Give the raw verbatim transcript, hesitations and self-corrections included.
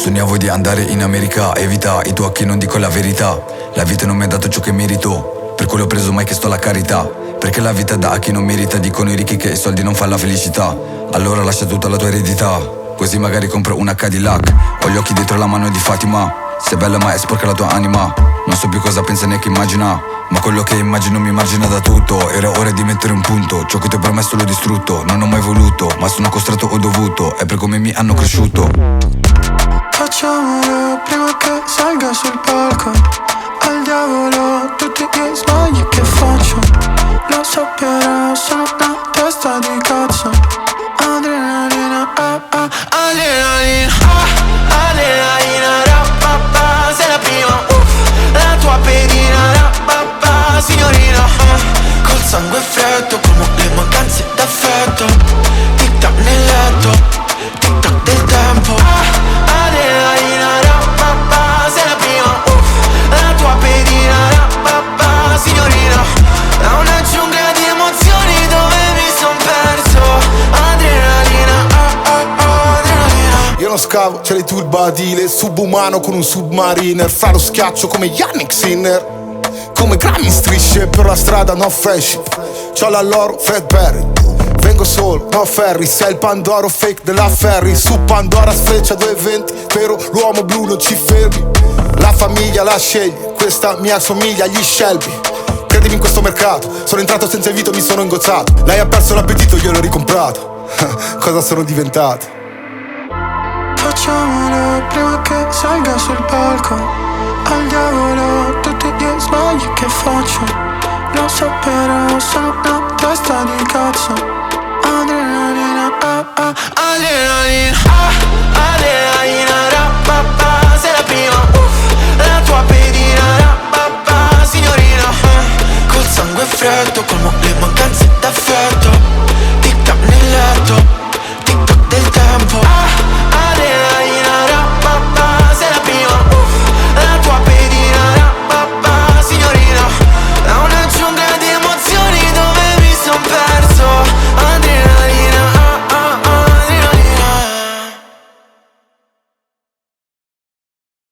Sognavo di andare in America, evita i tuoi occhi, non dico la verità. La vita non mi ha dato ciò che merito, per quello ho preso mai che sto la carità. Perché la vita dà a chi non merita, dicono i ricchi che i soldi non fanno la felicità. Allora lascia tutta la tua eredità, così magari compro una Cadillac. Ho gli occhi dietro la mano di Fatima, sei bella ma è sporca la tua anima. Non so più cosa pensa neanche immagina, ma quello che immagino mi margina da tutto. Era ora di mettere un punto, ciò che ti ho promesso l'ho distrutto. Non ho mai voluto, ma sono costretto o dovuto, è per come mi hanno cresciuto. Facciamolo prima che salga sul palco. Al diavolo tutti gli sbagli che faccio. Lo so però sono una testa di cazzo. Adrenalina, ah ah, adrenalina, ah, adrenalina, rapapa. Sei la prima, uff, la tua pedina, rapapa. Signorina, ah, col sangue freddo come le mancanze d'affetto. Tic tac nel letto, tic tac del tempo, ah, adrenalina, rapapa. Sei la prima, uff, la tua pedina, rapapa. Signorina, è una giungla di emozioni dove mi son perso. Adrenalina, ah, ah, ah, adrenalina. Io non scavo, c'è le turbadile, subumano con un submariner. Fra lo schiaccio come Yannick Sinner, come Grammy strisce per la strada, no friendship. C'ho la loro Fredberry, vengo solo, no ferry. Sei il Pandoro fake della Ferry. Su Pandora sfreccia duecentoventi, però l'uomo blu non ci fermi. La famiglia la scegli, questa mi assomiglia agli Shelby. Credimi in questo mercato, sono entrato senza invito, mi sono ingozzato. Lei ha perso l'appetito, io l'ho ricomprato. Cosa sono diventato? Facciamolo prima che salga sul palco. Al diavolo tutti gli sbagli che faccio. Lo so però sono una testa di cazzo. Adrenalina, ah ah, adrenalina, ah, adrenalina, rapapa. Sei la prima, uff, la tua pedina, rapapa. Signorina, ah, col sangue freddo come le mancanze d'affetto. Tic tac nel letto, tic tac del tempo, ah,